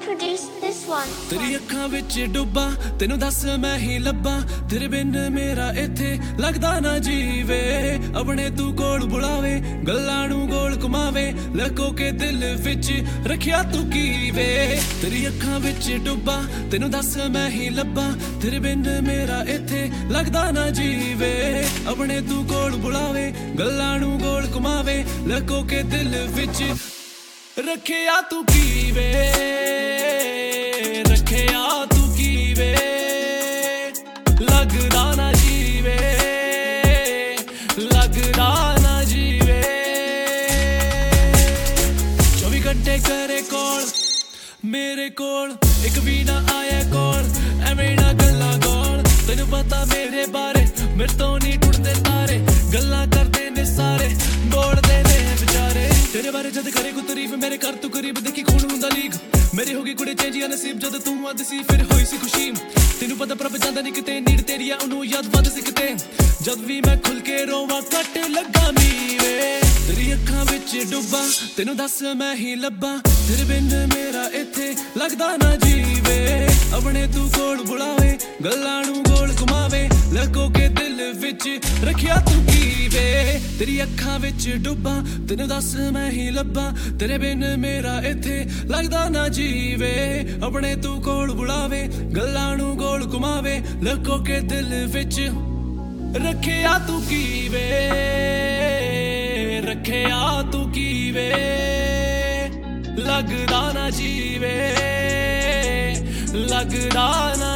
produce this one? तेरी अखां विच डुब्बा तेनू दस मैं ही लब्बा तेरे बिन मेरा इत्थे लगदा ना जीवे अपने तू कोल बुलावे गल्लां नू गोल घुमावे लको के दिल विच रखिया तू कीवे तेरी अखां विच डुब्बा तेनू दस मैं ही लब्बा तेरे बिन मेरा इत्थे लगदा ना जीवे अपने तू कोल बुलावे गल्लां नू गोल घुमावे लको के दिल विच रखिया तू कीवे रखिया तू कीवे लगदा ना जीवे लगदा ना जीवे 24 घंटे करे कॉल मेरे कोल एक भी ना आया कॉल एवें ना गल्लां कॉल तेनू पता मेरे बारे मेरे तो नहीं टुटदे तारे गल्लां करदे ने सारे बोलदे ने बेचारे तेरे बारे जद करे को तारीफ मेरे कर तू करीब देखी कौन हुंदा लीग मेरी होगी कुड़े चेंजिया नसीब जद तू अद सी फिर होई सी खुशी तेनू पता प्रभ जांदा नहीं किते नीड़ तेरी आ ओनू याद वध सी किते जद भी मैं खुल के रोवां कट लगा मीवे तेरी अखां विच डुब्बा तेनू दस मैं ही लब्बा तेरे बिन मेरा इत्थे लगदा ना जीवे अपने तू कोल बुलावे गल्लां नू गोल घुमावे लको के दिल विच रखिया तू कीवे तेरी अखां विच डुब्बा तेनू दस मैं ही लब्बा तेरे बिन मेरा इत्थे लगदा ना जीवे अपने तू कोल बुलावे गल्लां नू गोल घुमावे लको के दिल विच रखिया तू कीवे रखिया तू कीवे लगदा ना जीवे लगदा ना